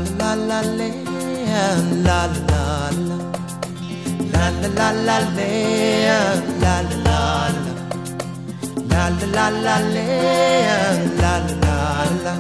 la la le, la la la la, la la la la le, la la la la, la la la la le, la la la la.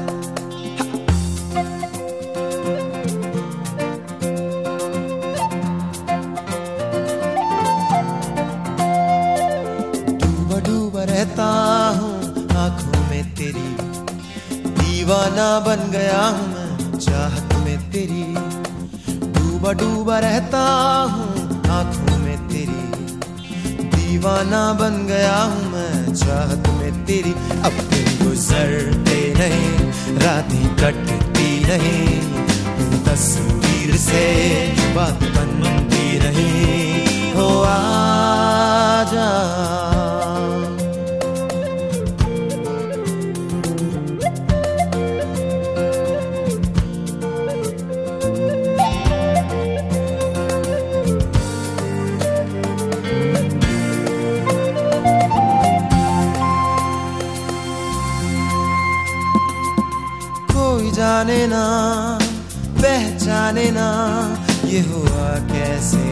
डूबा डूबा रहता हूँ आँखों में तेरी, दीवाना बन गया हूँ मैं चाहत में तेरी। डूबा डूबा रहता हूँ आँखों में तेरी, दीवाना बन गया हूँ मैं चाहत में तेरी। अब दिन गुजरते नहीं रातें कटती नहीं, तस्वीर से बात बनती नहीं। हो आजा जाने ना पहचाने ना ये हुआ कैसे,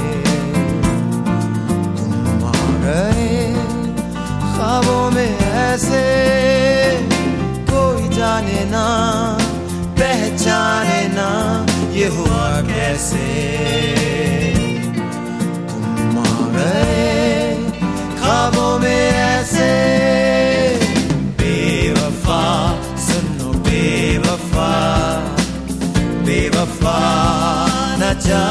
तुम आ गए ख्वाबों में ऐसे। कोई जाने ना पहचाने ना ये हुआ कैसे, तुम आ गए ख्वाबों में ऐसे। बेवफा बेवफा न जा,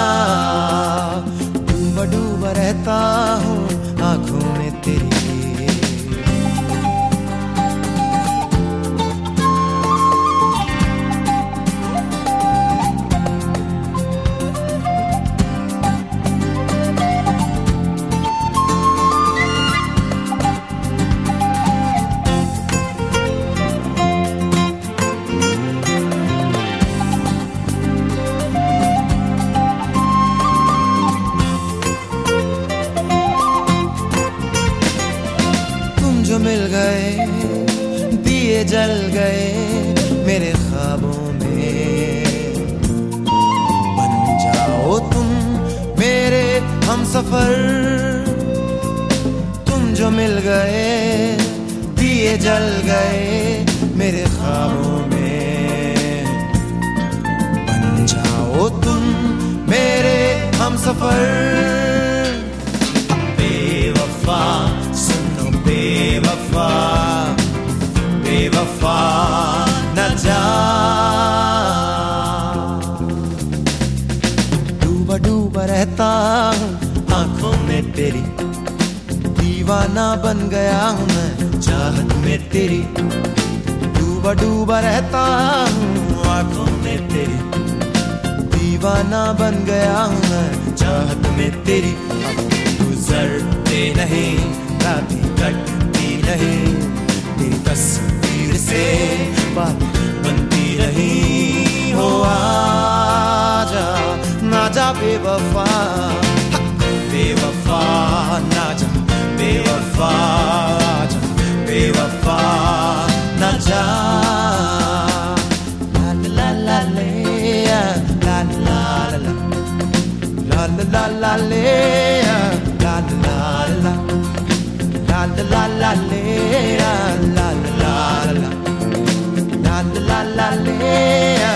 डूबा डूबा रहता हूँ आँखों में तेरी। जो मिल गए दिए जल गए मेरे ख्वाबों में, बन जाओ तुम मेरे हमसफर। तुम जो मिल गए दिए जल गए मेरे ख्वाबों में, बन जाओ तुम मेरे हमसफर। बेवफा बेवफा बेवफा न जा, डूबा डूबा रहता हूँ आँखों में तेरी, दीवाना बन गया हूँ मैं चाहत में तेरी। डूबा डूबा रहता हूँ आँखों में तेरी, दीवाना बन गया हूँ मैं चाहत में तेरी। अब गुजरते नहीं रातें कटती नहीं, तेरी तस्वीर से बात बनती नहीं। हो आजा ना जा बेवफा, बेवफा ना जा बेवफा, आजा बेवफा ना जा। ला ला ला ले ला ला ला ला ला ला ले ला ला ला, la la la la la la la la la la la la la